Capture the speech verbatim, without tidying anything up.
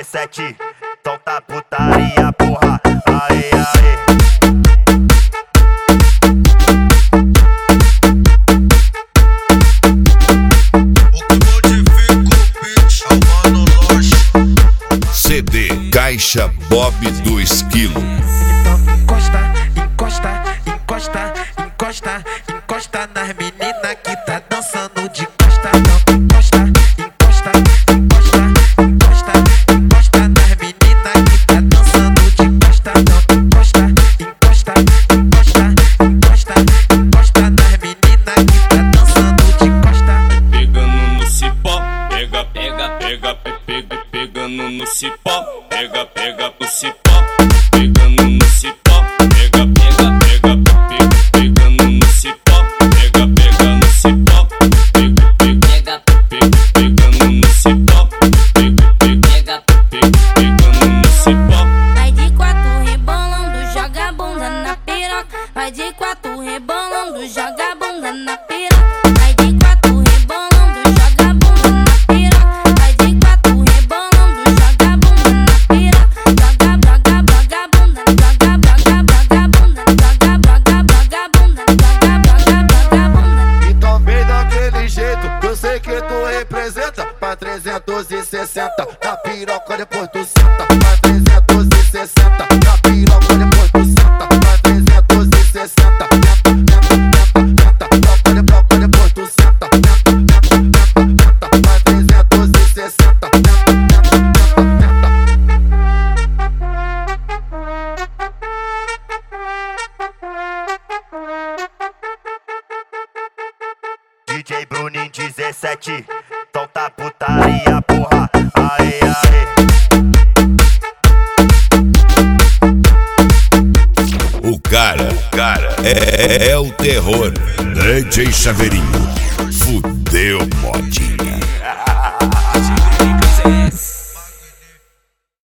dezessete, solta putaria, porra. Aê, aê. C D Caixa Bob do Esquilo. Então encosta, encosta, encosta, encosta, encosta nas meninas que tá dançando de costa. Então encosta, encosta, encosta, encosta, encosta nas meninas que tá dançando de costa. Então encosta, encosta, encosta, encosta, encosta nas meninas que tá dançando de costa. Pegando no cipó, pega, pega, pega, pega, pegando no cipó, pega, pega pro cipó, pegando no cipó, pega, pega, pega, pega, pegando no cipó, pega, pega no cipó, pega, pega, pega, pegando no cipó, pega, pega, pega, pegando no cipó. Vai de quatro rebolando, joga a bunda na piroca. Vai de quatro rebolando, joga a bunda na piroca. Vai de quatro rebolando, joga a bunda na piroca. Vai de quatro rebolando, joga a bunda na piroca. Joga, joga, joga a bunda, joga, joga, joga a bunda, joga, joga, joga a bunda, joga, joga, joga a bunda. Então vem daquele jeito, eu sei que tu representa. Pra trezentos e sessenta, na piroca depois tu senta. Pra trezentos e sessenta, na piroca depois tu senta. Pra trezentos e sessenta, tenta, tenta, tenta, tenta, depois tu senta. Tenta, tenta, tenta, tenta, pra trezentos e sessenta, tenta, D J Bruninho dezessete, solta putaria, porra. Aê, aê. O cara, cara, é, é o terror. D J Chaveirinho, fudeu modinha.